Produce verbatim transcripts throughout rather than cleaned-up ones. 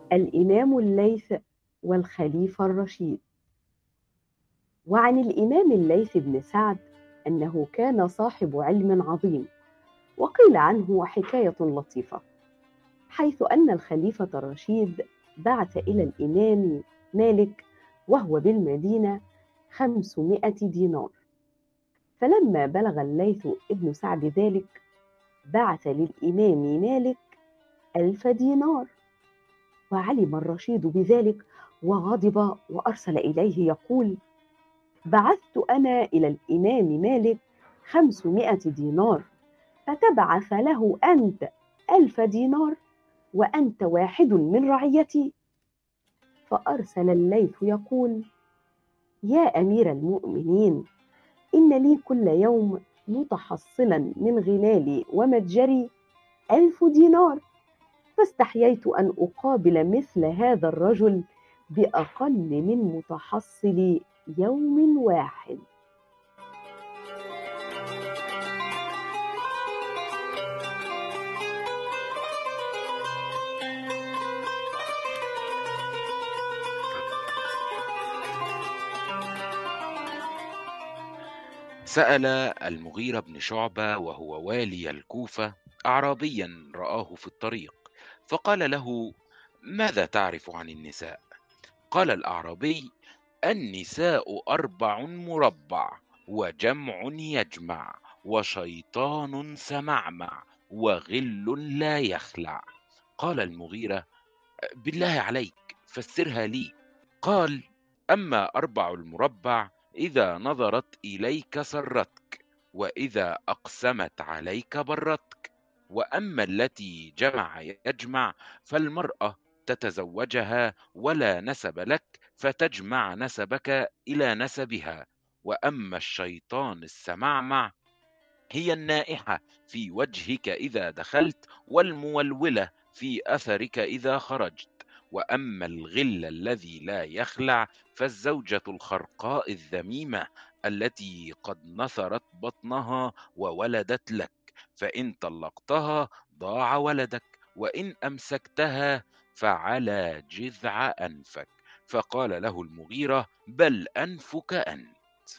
الإمام الليث والخليفة الرشيد. وعن الإمام الليث بن سعد أنه كان صاحب علم عظيم، وقيل عنه حكاية لطيفة، حيث أن الخليفة الرشيد بعث إلى الإمام مالك وهو بالمدينة خمسمائة دينار. فلما بلغ الليث ابن سعد ذلك بعث للإمام مالك ألف دينار. وعلم الرشيد بذلك وغضب، وأرسل إليه يقول: بعثت أنا إلى الإمام مالك خمسمائة دينار، فتبعث له أنت ألف دينار وأنت واحد من رعيتي. فأرسل الليث يقول: يا أمير المؤمنين، إن لي كل يوم متحصلا من غلالي ومتجري ألف دينار، فاستحييت أن أقابل مثل هذا الرجل بأقل من متحصل يوم واحد. سأل المغيرة بن شعبة وهو والي الكوفة أعرابيا رآه في الطريق، فقال له: ماذا تعرف عن النساء؟ قال الأعرابي: النساء أربع مربع، وجمع يجمع، وشيطان سمعمع، وغل لا يخلع. قال المغيرة: بالله عليك فسرها لي. قال: أما أربع المربع إذا نظرت إليك سرتك، وإذا أقسمت عليك برتك. وأما التي جمع يجمع فالمرأة تتزوجها ولا نسب لك، فتجمع نسبك إلى نسبها. وأما الشيطان السمعمع هي النائحة في وجهك إذا دخلت، والمولولة في أثرك إذا خرجت. وأما الغل الذي لا يخلع فالزوجة الخرقاء الذميمة التي قد نثرت بطنها وولدت لك، فإن طلقتها ضاع ولدك، وإن أمسكتها فعلى جذع أنفك. فقال له المغيرة: بل أنفك أنت.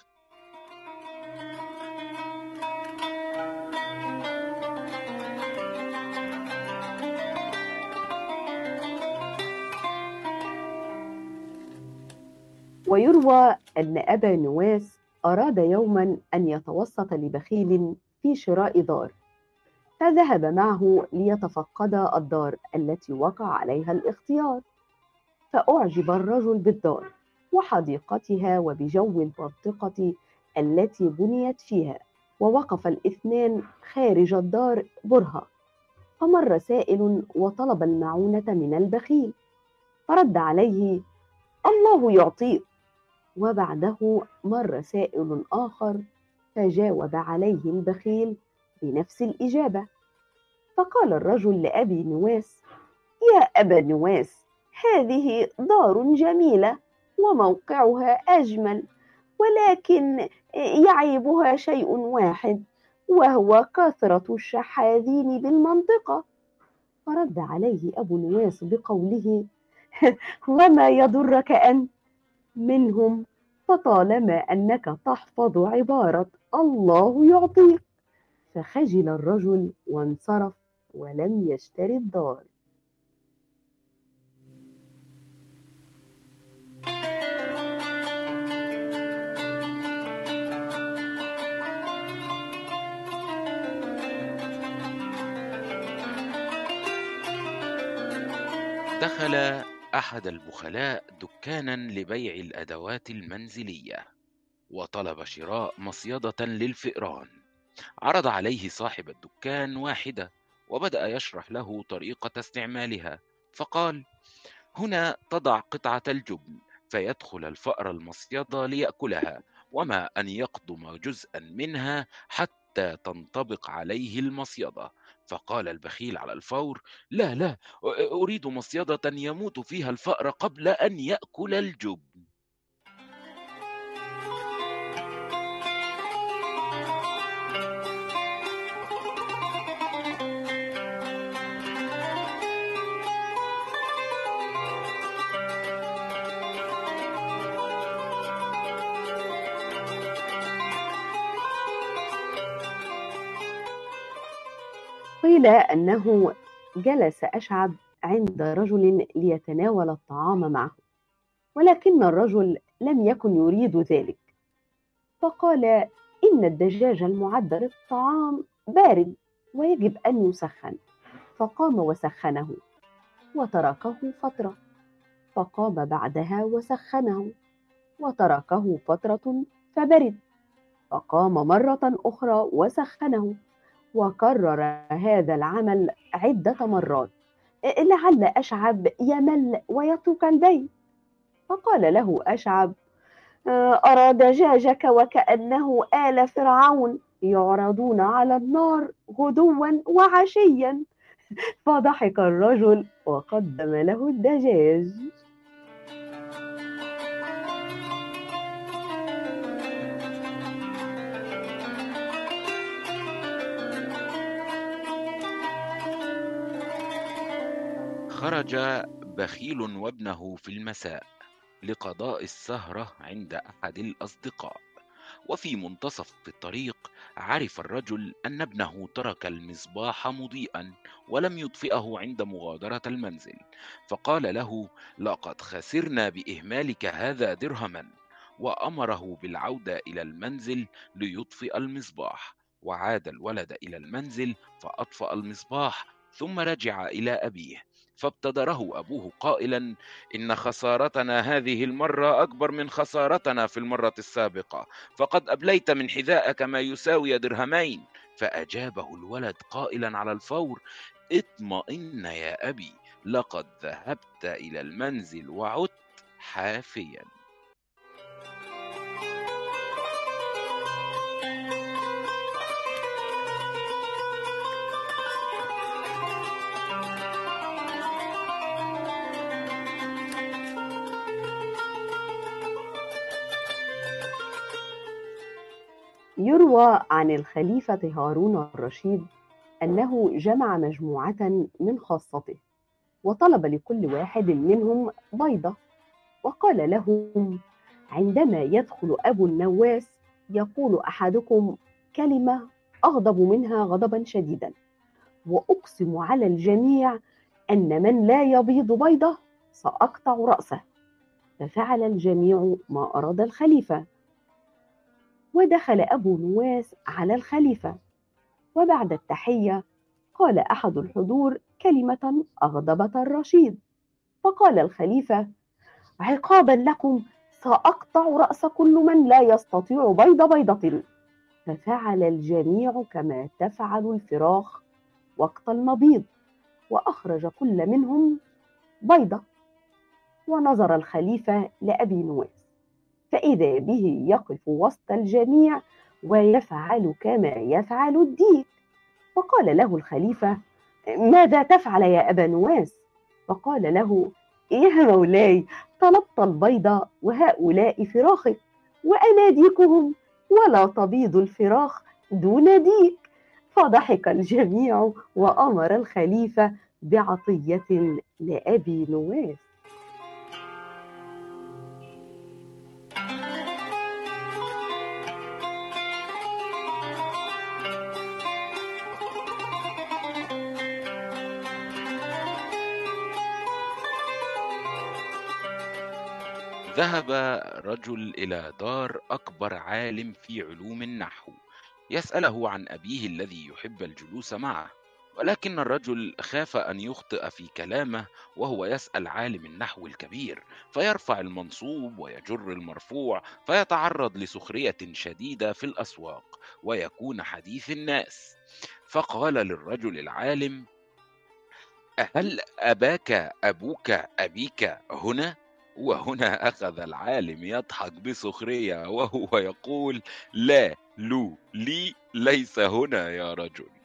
ويروى أن أبا نواس أراد يوما أن يتوسط لبخيل في شراء دار، فذهب معه ليتفقد الدار التي وقع عليها الاختيار. فأعجب الرجل بالدار وحديقتها وبجو المنطقة التي بنيت فيها، ووقف الاثنان خارج الدار برهة. فمر سائل وطلب المعونة من البخيل، فرد عليه: الله يعطيك. وبعده مر سائل آخر فجاوب عليه البخيل بنفس الإجابة. فقال الرجل لأبي نواس: يا أبا نواس، هذه دار جميلة وموقعها أجمل، ولكن يعيبها شيء واحد، وهو كثرة الشحاذين بالمنطقة. فرد عليه أبو نواس بقوله: وما يضرك أنت منهم، فطالما أنك تحفظ عبارة الله يعطيك. فخجل الرجل وانصرف ولم يشتري الدار. دخل أحد البخلاء دكانا لبيع الأدوات المنزلية، وطلب شراء مصيدة للفئران. عرض عليه صاحب الدكان واحدة، وبدأ يشرح له طريقة استعمالها، فقال: هنا تضع قطعة الجبن، فيدخل الفأر المصيدة ليأكلها، وما أن يقضم جزءا منها حتى تنطبق عليه المصيدة. فقال البخيل على الفور: لا لا، أريد مصيدة يموت فيها الفأر قبل أن يأكل الجبن. وقيل أنه جلس أشعب عند رجل ليتناول الطعام معه، ولكن الرجل لم يكن يريد ذلك، فقال: إن الدجاج المعد للطعام بارد ويجب أن يسخن. فقام وسخنه، وتركه فترة، فقام بعدها وسخنه، وتركه فترة فبرد، فقام مرة أخرى وسخنه، وكرر هذا العمل عدة مرات لعل أشعب يمل يترك البيت. فقال له أشعب: أرى دجاجك وكأنه آل فرعون يعرضون على النار غدوا وعشيا. فضحك الرجل وقدم له الدجاج. خرج بخيل وابنه في المساء لقضاء السهرة عند أحد الأصدقاء، وفي منتصف الطريق عرف الرجل أن ابنه ترك المصباح مضيئا ولم يطفئه عند مغادرة المنزل، فقال له: لقد خسرنا بإهمالك هذا درهما، وأمره بالعودة إلى المنزل ليطفئ المصباح. وعاد الولد إلى المنزل فأطفأ المصباح، ثم رجع إلى أبيه، فابتدره أبوه قائلا: إن خسارتنا هذه المرة أكبر من خسارتنا في المرة السابقة، فقد أبليت من حذائك ما يساوي درهمين. فأجابه الولد قائلا على الفور: اطمئن يا أبي، لقد ذهبت إلى المنزل وعدت حافيا. يروى عن الخليفة هارون الرشيد أنه جمع مجموعة من خاصته، وطلب لكل واحد منهم بيضة، وقال لهم: عندما يدخل أبو النواس يقول أحدكم كلمة أغضب منها غضبا شديدا، وأقسم على الجميع أن من لا يبيض بيضة سأقطع رأسه. ففعل الجميع ما أراد الخليفة، ودخل أبو نواس على الخليفة، وبعد التحية قال أحد الحضور كلمة أغضبت الرشيد، فقال الخليفة: عقابا لكم سأقطع رأس كل من لا يستطيع بيض بيضة. ففعل الجميع كما تفعل الفراخ وقت المبيض، وأخرج كل منهم بيضة. ونظر الخليفة لأبي نواس، فإذا به يقف وسط الجميع ويفعل كما يفعل الديك. فقال له الخليفة: ماذا تفعل يا أبا نواس؟ فقال له: يا مولاي، طلبت البيض وهؤلاء فراخك، وأنا ديكهم، ولا تبيض الفراخ دون ديك. فضحك الجميع، وأمر الخليفة بعطية لأبي نواس. ذهب رجل إلى دار أكبر عالم في علوم النحو يسأله عن أبيه الذي يحب الجلوس معه، ولكن الرجل خاف أن يخطئ في كلامه وهو يسأل عالم النحو الكبير، فيرفع المنصوب ويجر المرفوع، فيتعرض لسخرية شديدة في الأسواق ويكون حديث الناس. فقال للرجل العالم: هل أباك أبوك أبيك هنا؟ وهنا أخذ العالم يضحك بسخرية وهو يقول: لا، لو لي ليس هنا يا رجل.